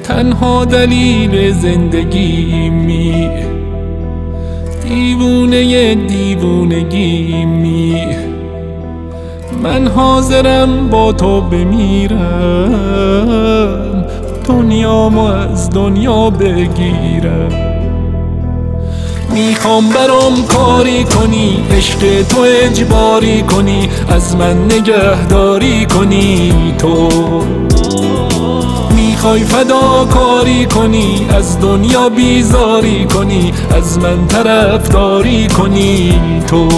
تنها دلیل زندگیمی، دیوونه دیوونگیمی. من حاضرم با تو بمیرم، دنیامو از دنیا بگیرم. میخوام برام کاری کنی، عشق تو اجباری کنی، از من نگهداری کنی. تو میخوای فداکاری کنی، از دنیا بیزاری کنی، از من طرفداری کنی. تو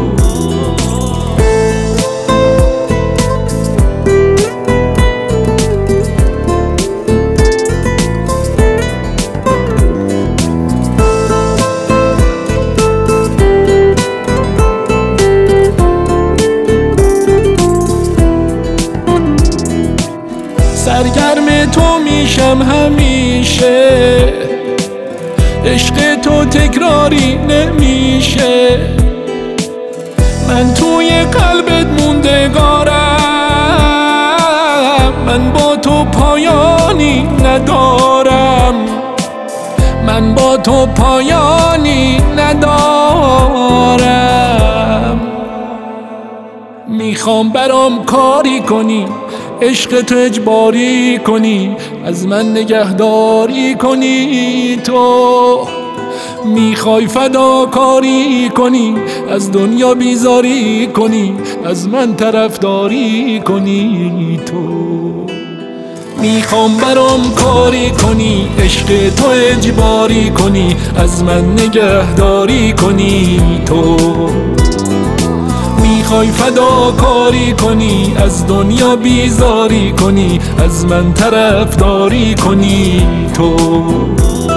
سرگرم تو میشم همیشه، عشق تو تکراری نمیشه. من توی قلبت موندگارم، من با تو پایانی ندارم، من با تو پایانی ندارم. میخوام برام کاری کنی، عشق تو اجباری کنی، از من نگهداری کنی. تو میخوای فداکاری کنی، از دنیا بیزاری کنی، از من طرفداری کنی. تو میخوام برام کاری کنی، عشق تو اجباری کنی، از من نگهداری کنی. تو میخوای فداکاری کنی، از دنیا بیزاری کنی، از من طرفداری کنی. تو